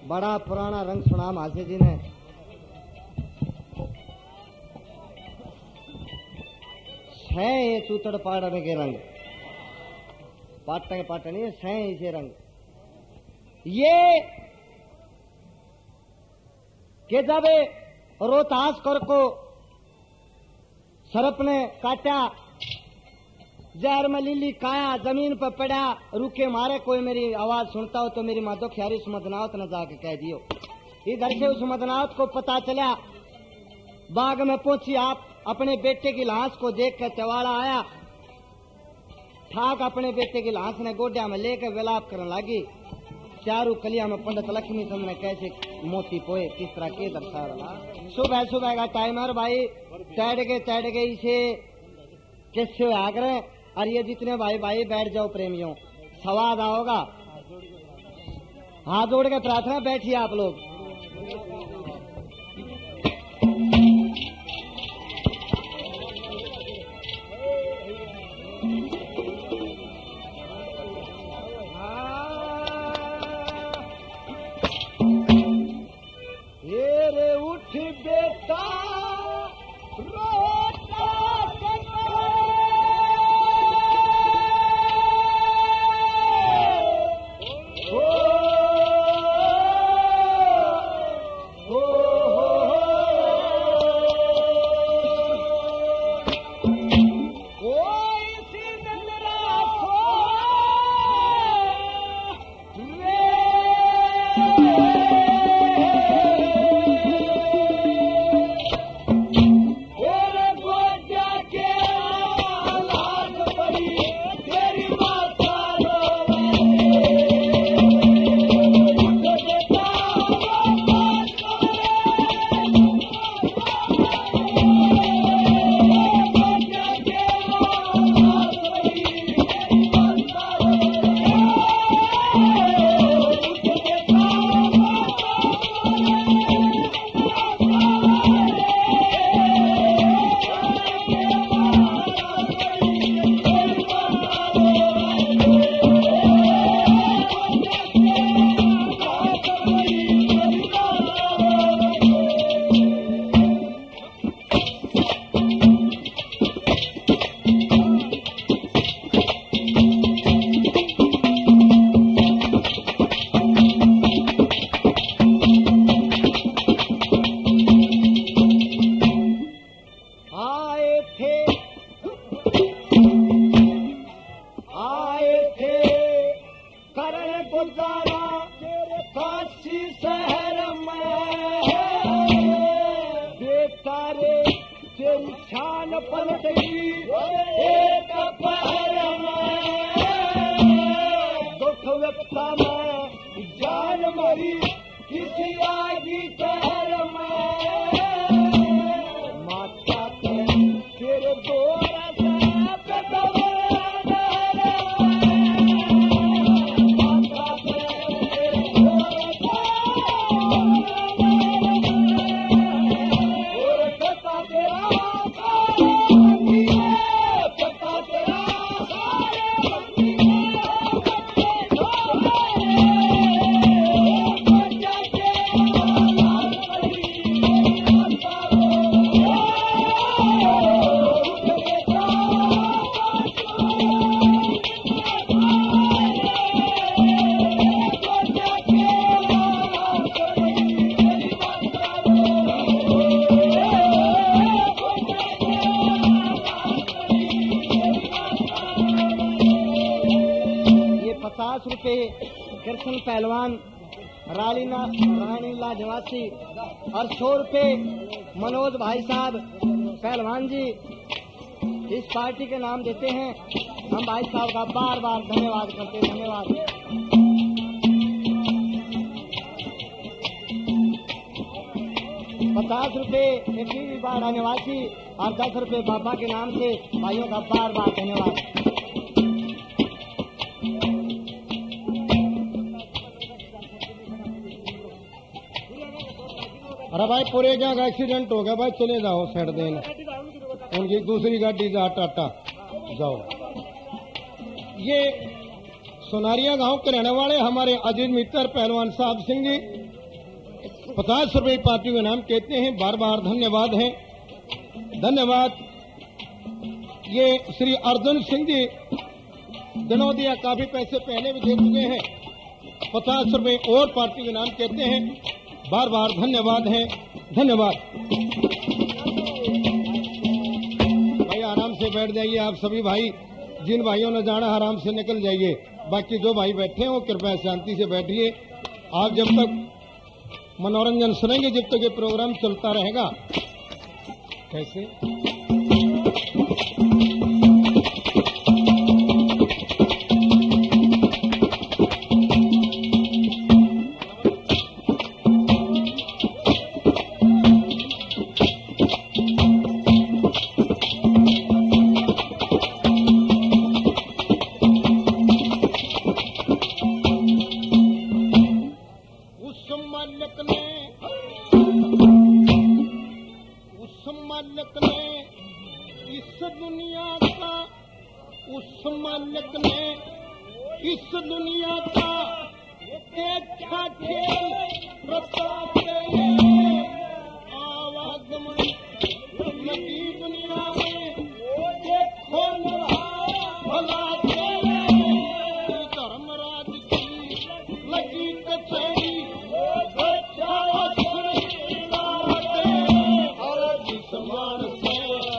बड़ा पुराना रंग सुना मासे जी ने। है ये तूतड़ पाड़ने के रंग, पाटन ये सै इसे रंग। ये के जब रोहतास कर को सरप ने काटा, जहर में लीली काया जमीन पर पड़ा, रुके मारे कोई मेरी आवाज सुनता हो तो मेरी माधो ख्यारी उस मदनावत न जाके कह दियो। इधर से उस मदनावत को पता चला, बाग में पहुंची, आप अपने बेटे की लाश को देख कर चवाड़ा आया, ठाक अपने बेटे की लाश ने गोड्या में लेकर विलाप करने लगी। चारू कलिया में पंडित लक्ष्मी चंद ने कैसे मोती पोए किस तरह के दर्शा रहा। सुबह सुबह का टाइम है भाई, तैड़ गए इसे किससे आग्रह। और ये जितने भाई भाई बैठ जाओ प्रेमियों, स्वाद आओगा। हाथ जोड़ के प्रार्थना, बैठिए आप लोग। ये उठ बेटा कृष्ण पहलवान रानीला निवासी और 100 रुपए मनोज भाई साहब पहलवान जी इस पार्टी के नाम देते हैं। हम भाई साहब का बार बार धन्यवाद करते हैं। धन्यवाद। 50 रुपए एक बाड़ा निवासी और 10 रुपए बाबा के नाम से भाइयों का बार बार धन्यवाद। अरे भाई पूरे जगह एक्सीडेंट हो गया भाई, चले जाओ साइड देने, उनकी दूसरी गाड़ी जा टाटा जाओ। ये सोनारिया गांव के रहने वाले हमारे अजीज मित्र पहलवान साहब सिंह जी 50 रुपए पार्टी का नाम कहते हैं। बार बार धन्यवाद है, धन्यवाद। ये श्री अर्जुन सिंह जी दनौदिया काफी पैसे पहले भी दे चुके हैं। 50 रुपए और पार्टी के नाम कहते हैं। बार बार धन्यवाद है, धन्यवाद। भाई आराम से बैठ जाइए आप सभी भाई, जिन भाइयों ने जाना आराम से निकल जाइए। बाकी जो भाई बैठे हो कृपया शांति से बैठिए। आप जब तक मनोरंजन सुनेंगे जब तक ये प्रोग्राम चलता रहेगा। कैसे इस दुनिया का देखा खेल बताते हैं। आवागमन लगी दुनिया में देखो भलाते हैं। धर्मराज की लगी कचहरी और जिस मान से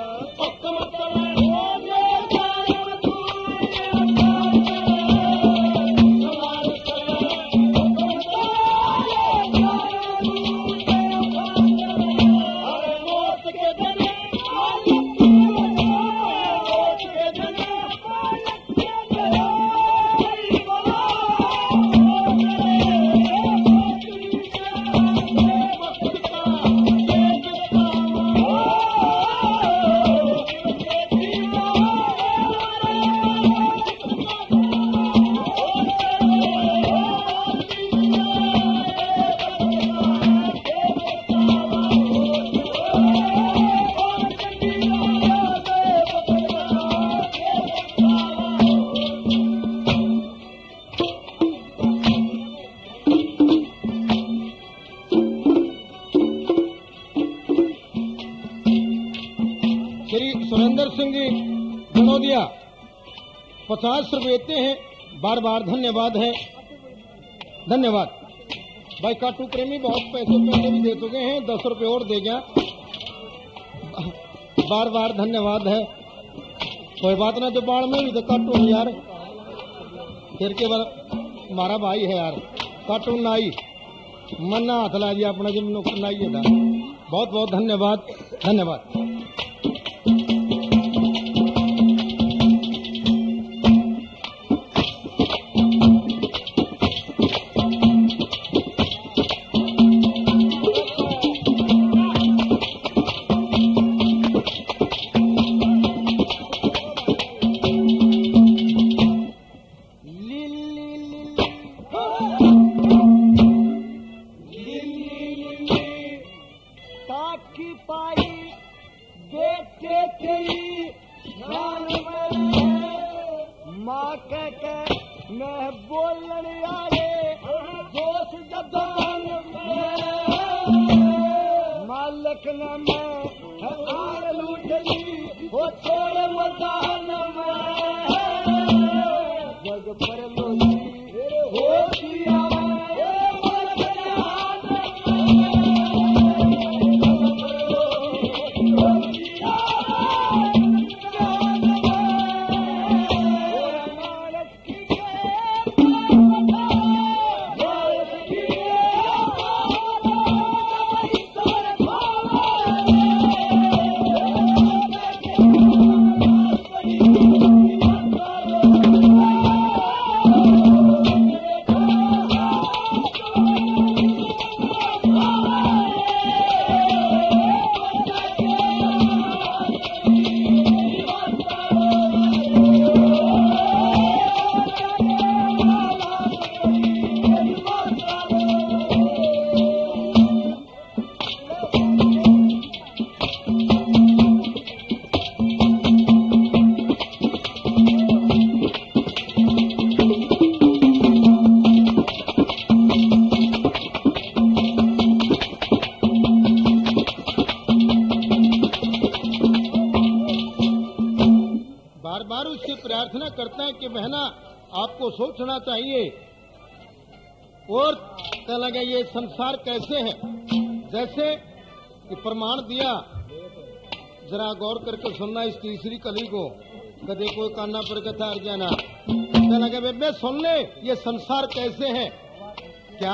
सुरेंद्र सिंह जी दनौदिया 50 रुपए देते हैं। बार बार धन्यवाद है, धन्यवाद। भाई काटू प्रेमी बहुत पैसे पहले भी दे चुके हैं, 10 रुपए और दे गया। बार बार धन्यवाद है। कोई बात ना, जो बाढ़ में भी तो काटू यार, फिर के बाद हमारा भाई है यार। काटू नाई मन्ना हाथ ला दिया अपना जब नाई था। बहुत बहुत धन्यवाद, धन्यवाद। प्रार्थना करता है कि बहना आपको सोचना चाहिए और कहने लगे ये संसार कैसे है, जैसे कि प्रमाण दिया, जरा गौर करके सुनना इस तीसरी कली को, कदे कोई कान्ना पर कथा हर जाना। कहने लगे बेबे सुन ले ये संसार कैसे है। क्या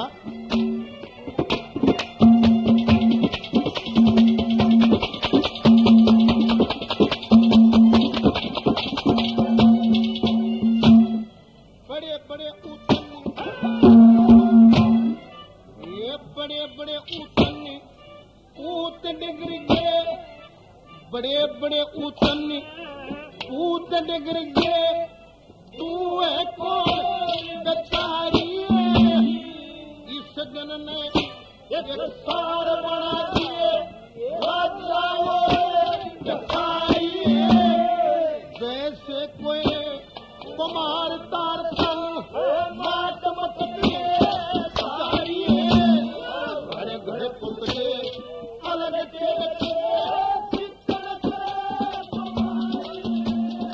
बड़े बड़े ऊत डिगर गे, बड़े बड़े ऊत डिगर गे, तू है कौन बेचारी है, इस जन ने एक सार बना दिए, राजाओं बेचारी है, जैसे कोई कुमार तार संग माट मत है, घड़े घड़े पुतले अलग के